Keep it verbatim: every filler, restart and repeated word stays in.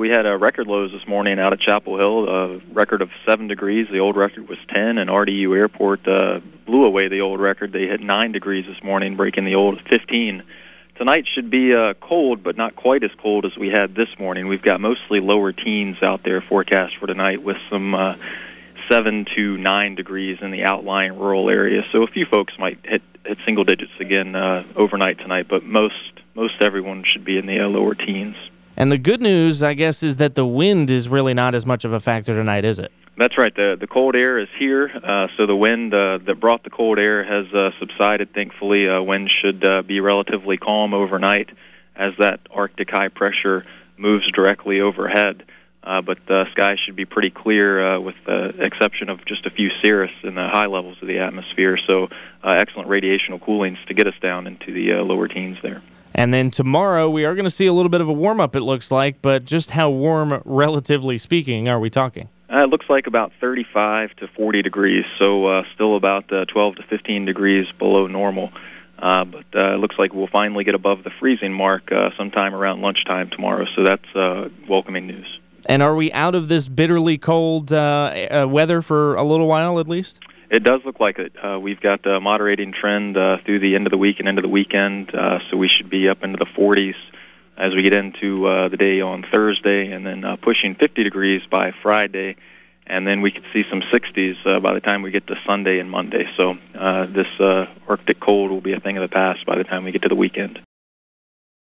we had uh, record lows this morning out at Chapel Hill, a record of seven degrees. The old record was ten, and R D U Airport uh, blew away the old record. They hit nine degrees this morning, breaking the old fifteen. Tonight should be uh, cold, but not quite as cold as we had this morning. We've got mostly lower teens out there forecast for tonight, with some uh, seven to nine degrees in the outlying rural areas. So a few folks might hit, hit single digits again uh, overnight tonight, but most most everyone should be in the uh, lower teens. And the good news, I guess, is that the wind is really not as much of a factor tonight, is it? That's right. The the cold air is here, uh, so the wind uh, that brought the cold air has uh, subsided, thankfully. Uh, wind should uh, be relatively calm overnight as that Arctic high pressure moves directly overhead. Uh, but the sky should be pretty clear uh, with the exception of just a few cirrus in the high levels of the atmosphere. So uh, excellent radiational coolings to get us down into the uh, lower teens there. And then tomorrow we are going to see a little bit of a warm-up, it looks like, but just how warm, relatively speaking, are we talking? Uh, it looks like about thirty-five to forty degrees, so uh, still about uh, twelve to fifteen degrees below normal. Uh, but uh, it looks like we'll finally get above the freezing mark uh, sometime around lunchtime tomorrow, so that's uh, welcoming news. And are we out of this bitterly cold uh, uh, weather for a little while at least? It does look like it. Uh, we've got a moderating trend uh, through the end of the week and into the weekend, uh, so we should be up into the forties as we get into uh, the day on Thursday, and then uh, pushing fifty degrees by Friday, and then we could see some sixties uh, by the time we get to Sunday and Monday. So uh, this uh, Arctic cold will be a thing of the past by the time we get to the weekend.